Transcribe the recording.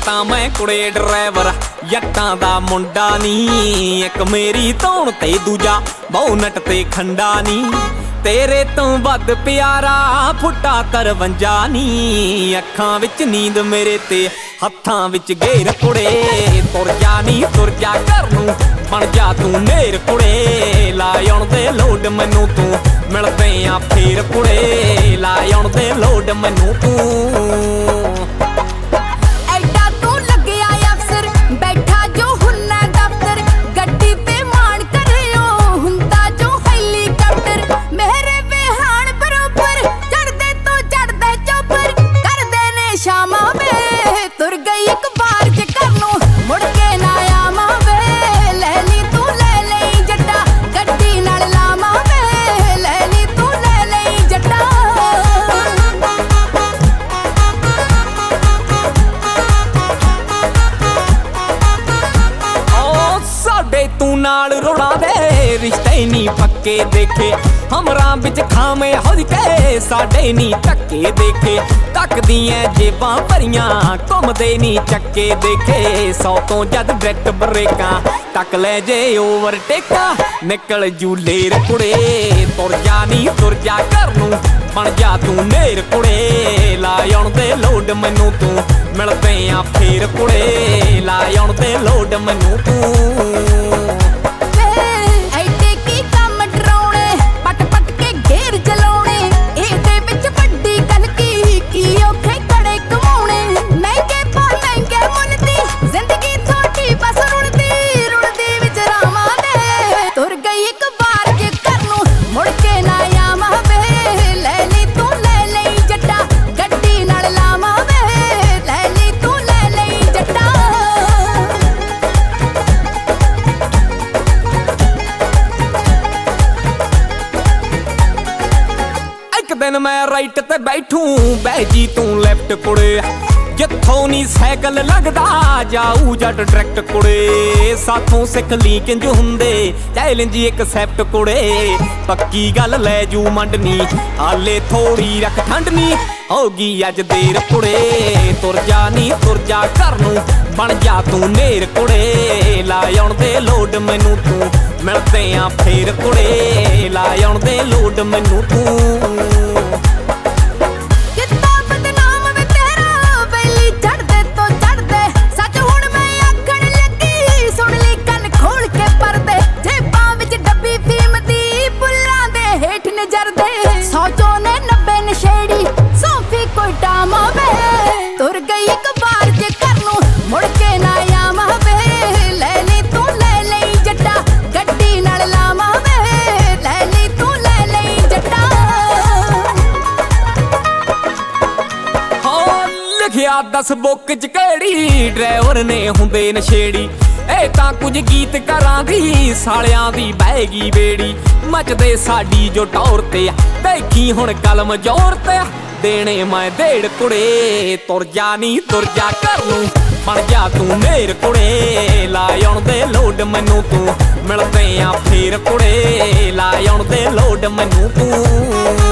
ਤਾਂ ਮੈਂ ਕੁੜੇ ਡਰਾਈਵਰ ਜੱਟਾਂ ਦਾ ਮੁੰਡਾ ਨੀ। ਇੱਕ ਮੇਰੀ ਧੌਣ ਤੇ ਦੂਜਾ ਬਹੁ ਤੇ ਖੰਡਾ ਨੀ। ਤੇਰੇ ਤੋਂ ਵੱਧ ਪਿਆਰਾ ਫੁੱਟਾ 53 ਨੀ। ਅੱਖਾਂ ਵਿੱਚ ਨੀਂਦ ਮੇਰੇ ਤੇ ਹੱਥਾਂ ਵਿੱਚ ਗੇਰ ਕੁੜੇ। ਤੁਰ ਜਾ ਨੀ ਤੁਰ ਜਾ ਘਰ ਨੂੰ ਬਣ ਜਾ ਤੂੰ ਨੇਰ ਕੁੜੇ। ਲਾ ਆਉਣ ਦੇ ਲੋਡ ਮੈਨੂੰ ਤੂੰ ਮਿਲਦੇ ਆ ਫੇਰ ਕੁੜੇ। ਲਾ ਆਉਣ ਦੇ ਲੋਡ ਮੈਨੂੰ ਤੂੰ। ਤੂੰ ਨਾਲ ਰੋਣਾ ਦੇ ਰਿਸ਼ਤੇ ਨੀ ਪੱਕੇ ਦੇਖੇ। ਹਮਰਾਂ ਵਿੱਚ ਖਾਵੇਂ ਹੁਜ ਕੇ ਸਾਡੇ ਨੀ ਧੱਕੇ ਦੇਖੇ। ਤੱਕਦੀਆਂ ਜੇਬਾਂ ਭਰੀਆਂ ਘੁੰਮਦੇ ਨੀ ਚੱਕੇ ਦੇਖੇ। 100 ਤੋਂ ਜਦ ਡਾਇਰੈਕਟ ਬ੍ਰੇਕਾਂ ਟੱਕ ਲੈ ਜੇ ਓਵਰਟੇਕਾਂ ਨਿਕਲ ਜੂ ਲੇਰ ਕੁੜੇ। ਤੁਰ ਜਾ ਨੀ ਤੁਰ ਜਾ ਘਰ ਨੂੰ ਬਣ ਜਾ ਤੂੰ ਨੇਰ ਕੁੜੇ। ਲਾ ਆਉਣ ਦੇ ਲੋਡ ਮੈਨੂੰ ਤੂੰ ਮਿਲਦੇ ਆ ਫੇਰ ਕੁੜੇ। ਲਾ ਆਉਣ ਦੇ ਲੋਡ ਮੈਨੂੰ ਤੂੰ। ਦਿਨ ਮੈਂ ਰਾਈਟ ਤੇ ਬੈਠੂ ਬਹਿ ਜੀ ਤੂੰ ਲੈਫਟ ਕੁੜੇ। ਜਿੱਥੋਂ ਨੀ ਸਾਈਕਲ ਲੱਗਦਾ ਜਾਊ ਜੱਟ ਡਾਇਰੈਕਟ ਕੁੜੇ। ਸਾਥੋਂ ਸਿੱਖ ਲਈ ਕਿੰਜ ਹੁੰਦੇ ਚੈਲੰਜ ਐਕਸੈਪਟ ਕੁੜੇ। ਪੱਕੀ ਗੱਲ ਲੈ ਜੂ ਮੰਡਨੀ ਹਾਲੇ ਥੋੜੀ ਰੱਖ ਠੰਡਨੀ ਹੋਗੀ ਅੱਜ ਦੇਰ ਕੁੜੇ। ਤੁਰ ਜਾ ਨੀ ਤੁਰ ਜਾ ਘਰ ਨੂੰ ਬਣ ਜਾ ਤੂੰ ਨੇਰ ਕੁੜੇ। ਲਾ ਆਉਣ ਦੇ ਲੋਡ ਮੈਨੂੰ ਤੂੰ ਮਿਲਦੇ ਆ ਫੇਰ ਕੁੜੇ। ਲਾ ਆਉਣ ਦੇ ਲੋਡ ਮੈਨੂੰ ਤੂੰ। ਲਿਖਿਆ 10 ਬੁੱਕ ਚ ਕਿਹੜੀ ਡਰਾਈਵਰ ਨੇ ਹੁੰਦੇ ਨਸ਼ੇੜੀ। ਇਹ ਤਾਂ ਕੁਝ ਗੀਤ ਕਰਾਂ ਦੀ ਸਾਲਿਆਂ ਦੀ ਬਹਿ ਗਈ ਬੇੜੀ। ਮਚਦੇ ਸਾਡੀ ਜੋ ਟੌਰ ਤੇ ਦੇਖੀ ਹੁਣ ਕਲਮ ਜ਼ੋਰ ਤੇ ਦੇਣੇ ਮੈਂ ਢੇੜ ਕੁੜੇ। ਤੁਰ ਜਾ ਨੀ ਤੁਰ ਜਾ ਘਰ ਨੂੰ ਬਣ ਜਾ ਤੂੰ ਨੇਰ ਕੁੜੇ। ਲਾ ਆਉਣ ਦੇ ਲੋਡ ਮੈਨੂੰ ਤੂੰ ਮਿਲਦੇ ਆ ਫੇਰ ਕੁੜੇ। ਲਾ ਆਉਣ ਦੇ ਲੋਡ ਮੈਨੂੰ ਤੂੰ।